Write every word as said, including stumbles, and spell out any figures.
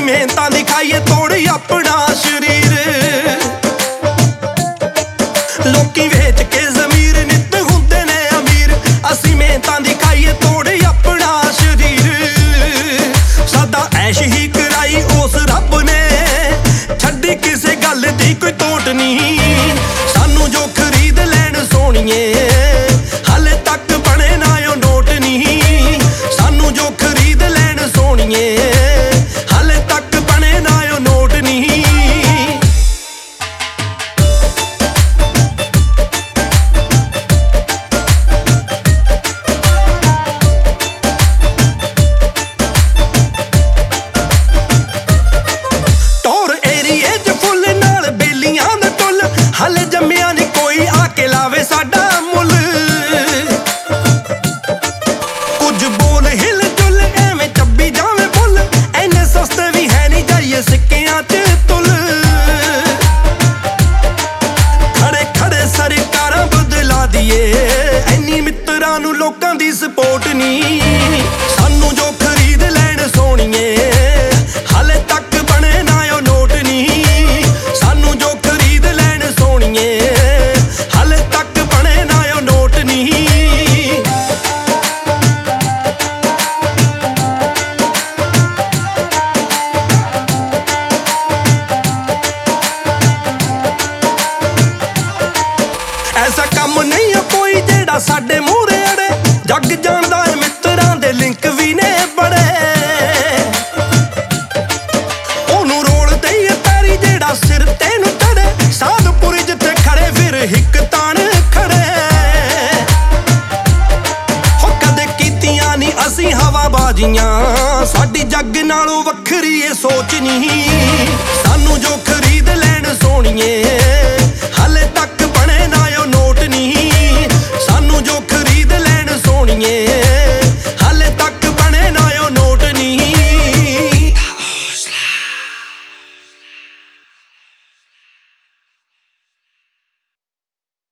ਮਿਹਨਤਾਂ ਦੀ ਖਾਈਏ ਤੋੜੀ ਆਪਣਾ ਸ਼ਰੀਰ। ਲੋਕੀ ਵੇਚ ਕੇ ਜ਼ਮੀਰ ਨਿੱਤ ਹੁੰਦੇ ਨੇ ਅਮੀਰ, ਅਸੀਂ ਮਿਹਨਤਾਂ ਦੀ ਖਾਈਏ ਤੋੜੀ ਆਪਣਾ ਸ਼ਰੀਰ। ਸਾਡਾ ਐਸ਼ ਹੀ ਕਰਾਈ ਉਸ ਰੱਬ ਨੇ, ਛੱਡੀ ਕਿਸੇ ਗੱਲ ਦੀ ਕੋਈ ਤੋਟ ਨਹੀਂ। ਸਾਨੂੰ ਜੋ ਖਰੀਦ ਲੈਣ ਸੋਹਣੀਏ ਹਾਲੇ ਤੱਕ ਬਣੇ ਨਾ ਉਹ ਨੋਟ ਨਹੀਂ। ਸਾਨੂੰ ਜੋ ਖਰੀਦ ਲੈਣ ਸੋਹਣੀਏ ਹਾਲੇ ਤੱਕ ਬਣੇ ਨਾ ਉਹ ਨੋਟ ਨਹੀਂ। ਟੌਰ ਏਰੀਏ 'ਚ ਫੁੱਲ ਨਾਲ ਬੇਲੀਆਂ ਦੇ ਟੁੱਲ, ਹਾਲੇ ਜੰਮਿਆ ਨੀ ਕੋਈ ਆ ਕੇ ਲਾਵੇ ਸਾਡਾ ਮੁੱਲ। ਕੁਝ ਬੋਲ ਹਿਲ ਜੁਲ ਐਵੇਂ ਚੱਬੀ ਜਾਵੇਂ ਫੁੱਲ, ਐਨੇ ਸਸਤੇ ਵੀ ਹੈ ਨੀ ਜਾਈਏ ਸਿੱਕਿਆਂ 'ਚ ਤੁਲ। ਖੜੇ ਖੜੇ ਸਰਕਾਰਾਂ ਬਦਲਾ ਦੀਏ, ਐਨੀ ਮਿੱਤਰਾਂ ਨੂੰ ਲੋਕਾਂ ਦੀ ਸਪੋਰਟ ਨੀ। ਸਾਨੂੰ ਜੋ ਖਰੀਦ ਲੈਣ ਸੋਹਣੀਏ ਹਾਲੇ ਤੱਕ ਬਣੇ ਨਾ ਉਹ ਨੋਟ ਨਹੀਂ। ਸਾਨੂੰ ਜੋ ਖਰੀਦ ਲੈਣ ਸੋਹਣੀਏ ਹਾਲੇ ਤੱਕ ਬਣੇ ਨਾ ਉਹ ਨੋਟ ਨਹੀਂ। ਐਸਾ ਕੰਮ ਨਹੀਂ ਆ ਕੋਈ ਜਿਹੜਾ ਸਾਡੇ ਮੂਹਰੇ ਅੜੇ, ਜੱਗ ਜਾਣਦਾ ਏ ਮਿੱਤਰਾਂ ਦੇ ਲਿੰਕ ਵੀ ਨੇ ਬੜੇ। ਉਹਨੂੰ ਰੋਲ ਦਈਏ ਪੈਰੀ ਜਿਹੜਾ ਸਿਰ ਤੇ ਨੂੰ ਚੜੇ, ਸਾਧਪੁਰੀ ਜਿੱਥੇ ਖੜੇ ਫਿਰ ਹਿੱਕ ਤਾਣ ਖੜੇ। ਹੋ ਕਦੇ ਕੀਤੀਆਂ ਨੀ ਅਸੀਂ ਹਵਾਬਾਜ਼ੀਆਂ, ਸਾਡੀ ਜੱਗ ਨਾਲੋਂ ਵੱਖਰੀ ਏ ਸੋਚ ਨਹੀਂ। ਸਾਨੂੰ ਜੋ ਖਰੀਦ ਲੈਣ ਸੋਹਣੀਏ ਹਾਲੇ ਤੱਕ ਬਣੇ ਨਾ ਉਹ ਨੋਟ ਨਹੀਂ। ਸਾਨੂੰ ਜੋ ਖਰੀਦ ਲੈਣ ਸੋਹਣੀਏ